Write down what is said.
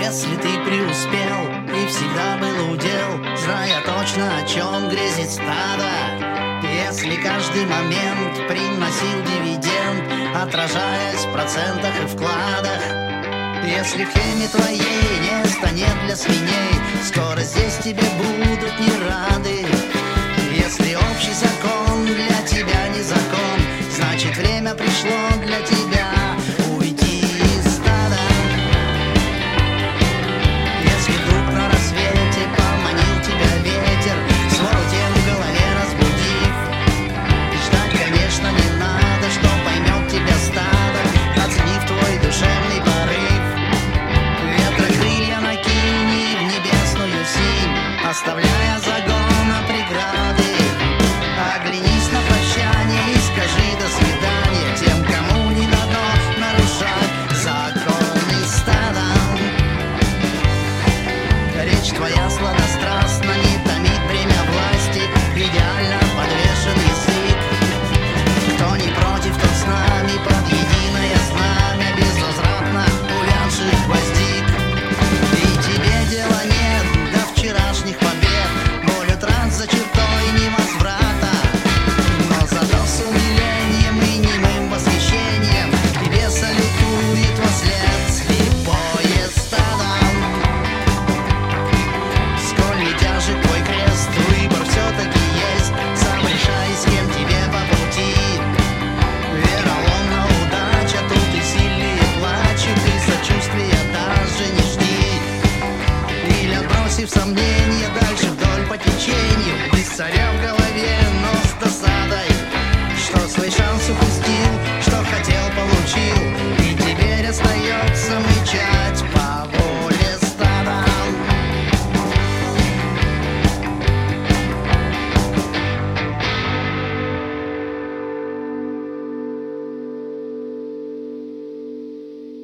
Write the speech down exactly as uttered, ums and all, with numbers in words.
Если ты преуспел и всегда был удел, зная точно, о чем грезит стадо, если каждый момент приносил дивиденд, отражаясь в процентах и вкладах, если в хеме твоей места нет для свиней, скоро здесь тебе будут не рады.